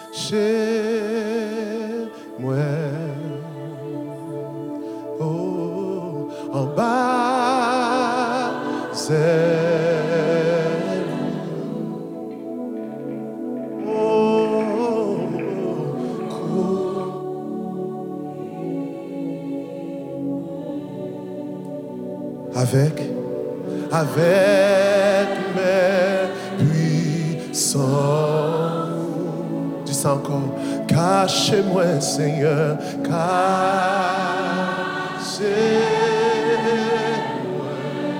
chez moi. Oh, en bas, c'est avec mes puissants. Dis ça encore. Cachez-moi, Seigneur, cachez-moi.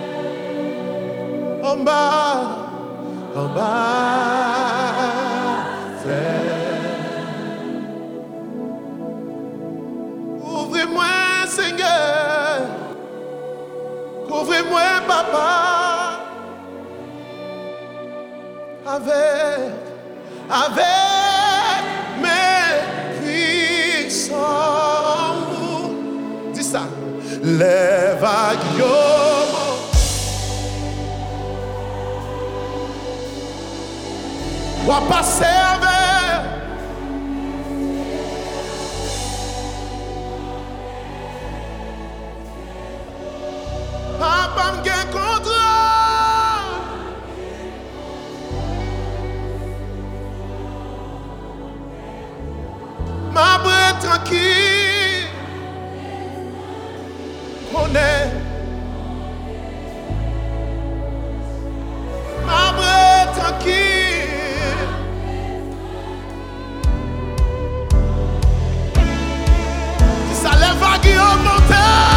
En bas, ouvrez-moi, Seigneur. Ouvrez-moi, papa, avec mes puissants. Dis ça. Les vagues va passer avec. Papa m'gain contrôle. Ma brève tranquille. On est. Ma brève tranquille. Si ça les vagues ont monté.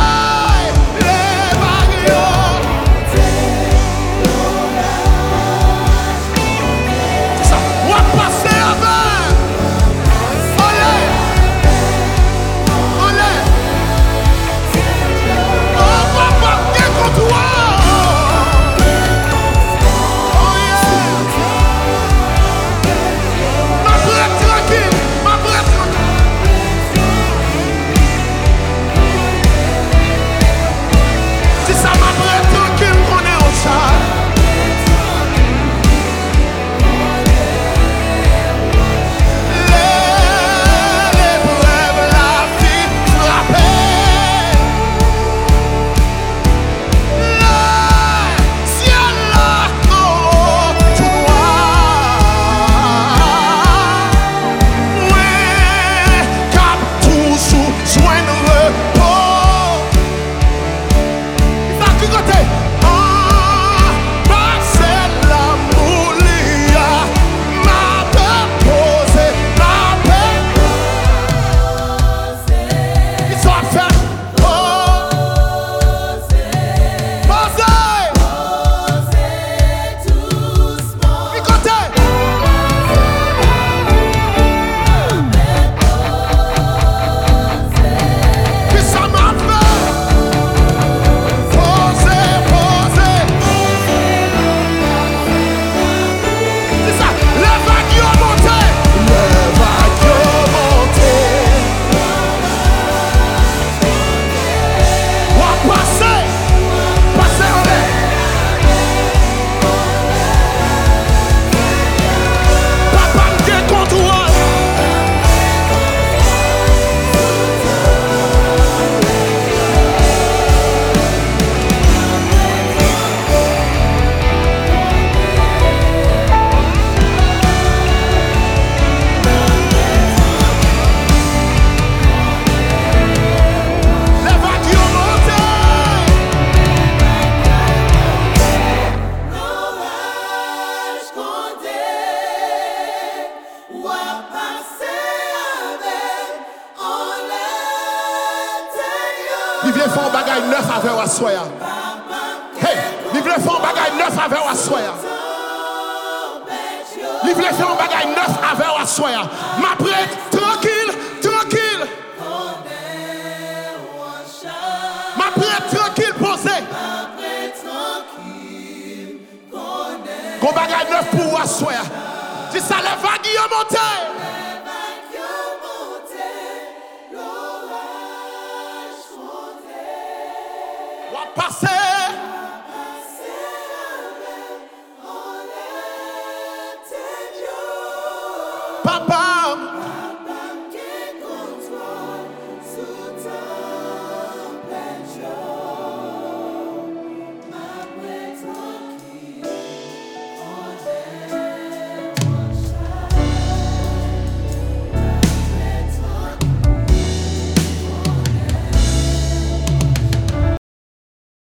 Il vient faire un bagage neuf avec Wassoya. Hey, il vient faire un bagage neuf avec Wassoya. Il vient faire un bagage neuf avec Wassoya. Ma prête, tranquille, tranquille. Ma prête, tranquille, posée. Qu'on bagage neuf pour Wassoya. Si ça les vagues y ont monté. Passer. Papa.